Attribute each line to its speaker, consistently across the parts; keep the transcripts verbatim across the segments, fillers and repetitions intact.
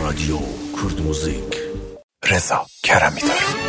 Speaker 1: رادیو کرد موزیک.
Speaker 2: رضا کرمی داره.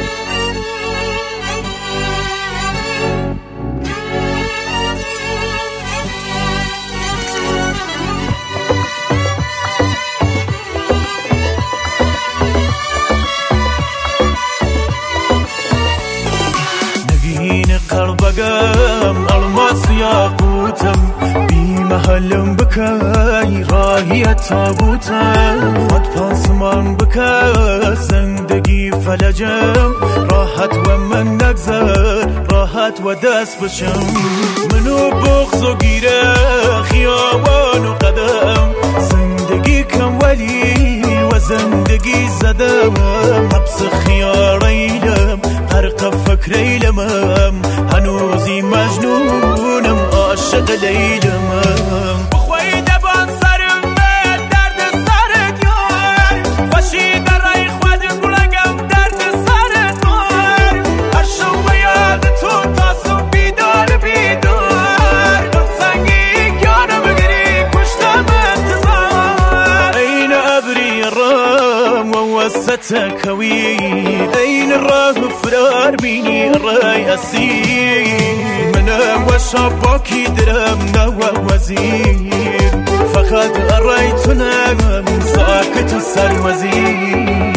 Speaker 3: نگین قربگم الماس یاقوتم بی محلم بکی راهی تابوتم خود پاسمان بکی زندگی فلجم راحت و من نگذر راحت و دست بشم منو بغض و گیره خیابان و قدم زندگی کم ولی و زندگی زدم حبس خیار ایلم غرق فکر ایلمم هنوزی مجنونم عاشق لیلم بخوای دبان سرم درد سرت یار خوشی در رای خودم بلنگم درد سرت یار هر شو یاد تو تاسم بیدار بیدار سنگی یانو بگیری کشتم انتظار این ابری رام و وسط کویر این راه فرار بینی رای اسیر من وشباكي درم نوى وزير فقد أريتنا من ساكت السر وزير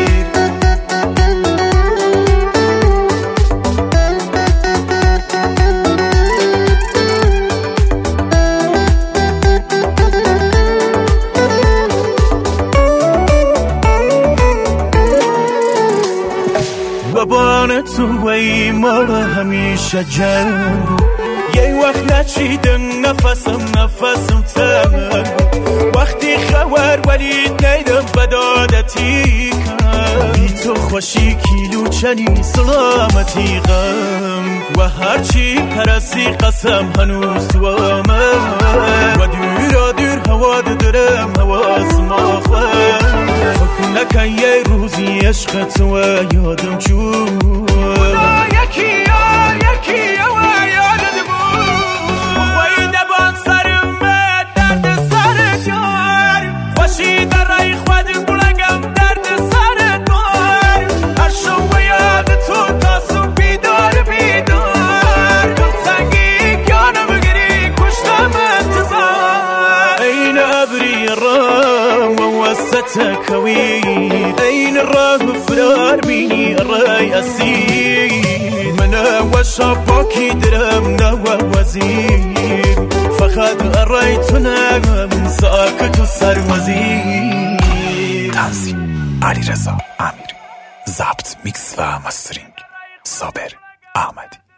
Speaker 3: بابان تو وی مرا همیشه جنگ یه وقت نچیدن نفسم نفسم تنگ وقتی خبر ولی نیدم بدادتی کن بی تو خوشی کیلو چنی سلامتی غم و هرچی پرسی قسم هنوز تو آمد و دور دور هوا دارم حواس ماخم فکر نکن یه روزی عشق تو یادم چون یکی یا یکی یا یادم بخوای دبان سرم درد سرت یار خوشی در رای خودم بلنگم درد سرت یار هر شو یاد تو تاسم بیدار بیدار دل سنگی یانو بگیری کشتم انتظار این ابری رام و وسط کویر این راه فرار بینی رای اسیر من وشباكي درم نوى وزير فقد أريتنا من ساكت السر وزير
Speaker 2: تنظیم علی رضا امیری، ضبط میکس و مسترینگ صابر احمدی.